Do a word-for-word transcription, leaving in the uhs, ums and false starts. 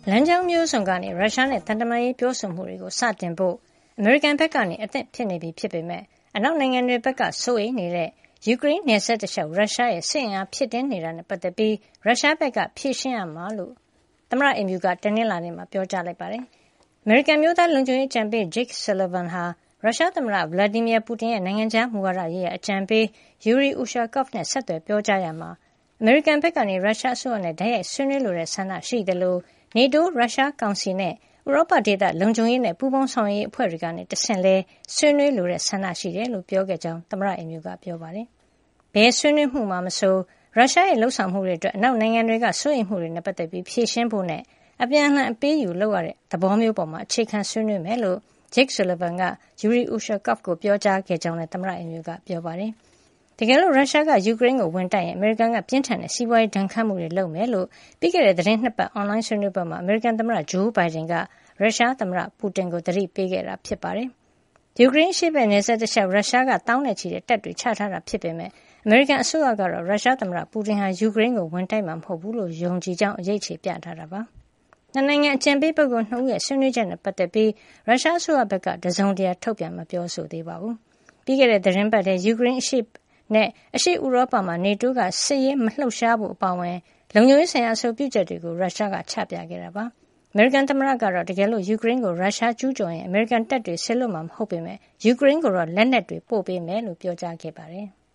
လမ်းကြောင်းမျိုးစုံကနေရုရှားနဲ့သံတမန်ရေးပြောဆိုမှုတွေကိုစတင်ဖို့အမေရိကန်ဘက်ကနေအသင့်ဖြစ်နေပြီဖြစ်ပေမဲ့အနောက်နိုင်ငံတွေဘက်ကစိုးရိမ်နေတဲ့ယူကရိန်းနယ်စပ်တလျှောက်ရုရှားရဲ့စစ်အင်အားဖြည့်တင်းနေတာနဲ့ပတ်သက်ပြီးရုရှားဘက်ကဖြေရှင်းရမှာလို့သမ္မတအိမ်ဖြူကတနင်္လာနေ့မှာပြောကြားလိုက်ပါတယ်။အမေရိကန်မျိုးသားလုံခြုံရေးအကြံပေး Jake Sullivan ဟာရုရှားသမ္မတ Vladimir Putin ရဲ့နိုင်ငံခြားမူဝါဒရေးရာအကြံပေး Yuri Ushakov နဲ့ဆက်သွယ်ပြောကြားရာမှာအမေရိကန်ဘက်ကနေရုရှားအစိုးရနဲ့တိုက်ရိုက်ဆွေးနွေးလိုတဲ့ဆန္ဒရှိသလိုNATO ရုရှားကောင်စီနဲ့ဥရောပဒေသလုံခြုံရေးနဲ့ပူးပေါင်းဆောင်ရွက်ရေးအဖွဲ့တွေကနေတဆင့်လဲဆွေးနွေးလိုတဲ့ဆန္ဒရှိတယ်လို့ပြောခဲ့ကြောင်းသမ္မတအိမ်ဖြူကပြောပါတယ်။ဘယ်ဆွေးနွေးမှုမှမဆိုရုရှားရဲ့လှုပ်ဆောင်မှုတွေအတွက်အနောက်နိုင်ငံတွေကစိုးရိမ်မှုတွေနဲ့ပတ်သက်ပြီးဖြေရှင်းဖို့နဲ့အပြန်အလှန်အပေးယူလုပ်ရတဲ့သဘောမျိုးပေါ်မှာအခြေခံဆွေးနွေးမယ်လို့ Jake Sullivan က Yuri Ushakov ကိုပြောကြားခဲ့ကြောင်းလည်းသမ္မတအိမ်ဖြူကပြောပါတယ်။တကယ်လို့ရုရှားကယူကရိန်းကိုဝင်တိုက်ရင်အမေရိကန်ကပြင်းထန်တဲ့စီးပွားရေးဒဏ်ခတ်မှုတွေလုပ်မယ်လို့ပြီးခဲ့တဲ့သတင်းနှစ်ပတ်အွန်လိုင်းဆွေးနွေးပွဲမှာအမေရိကန်သမ္မတဂျိုးဘိုင်ဒန်ကရုရှားသမ္မတပူတင်ကိုသတိပေးခဲ့တာဖြစ်ပါတယ်။ယူကရိန်းရှိဘက်နယ်စပ်တလျှောက်ရုရှားကတောင်းနဲ့ချီတဲ့တပ်တွေချထားတာဖြစ်ပေမဲ့အမေရိကန်အစိုးရကတော့ရုရှားသမ္မတပူတင်ဟာယူကရိန်းကိုဝင်တိုက်မှာမဟုတ်ဘူးလို့ယုံကြည်ကြောင်းအရေးချေပြထားတာပါ။နှစ်နိုင်ငံအကြံပေးပုဂ္ဂိုလ်နှစ်ဦးရဲ့ဆွေးနွေးချက်နဲ့ပတ်သက်ပြီးရုရှားအစိုးရဘက်ကတစုံတရာထုတ်ပြန်မပြောဆိုသေးပါဘူး။ပြီးခဲ့တဲ့သတင်းပတ်ထဲယူကရိန်းအရှိနဲ့အရှေ့ဥရောပမှာ NATO ကစစ်ရေးမလှုပ်ရှားဖို့အပါအဝင်လုံခြုံရေးဆိုင်ရာအဆိုပြုချက်တွေကိုရုရှားကချပြခဲ့တာပါ။အမေရိကန်သမ္မတကတော့တကယ်လို့ယူကရိန်းကိုရုရှားကျူးကျော်ရင်အမေရိကန်တပ်တွေဆစ်လွတ်မှာမဟုတ်ပေမဲ့ယူကရိန်းကိုတော့လက်နက်တွေပို့ပေးမယ်လို့ပြောကြားခဲ့ပါတယ်။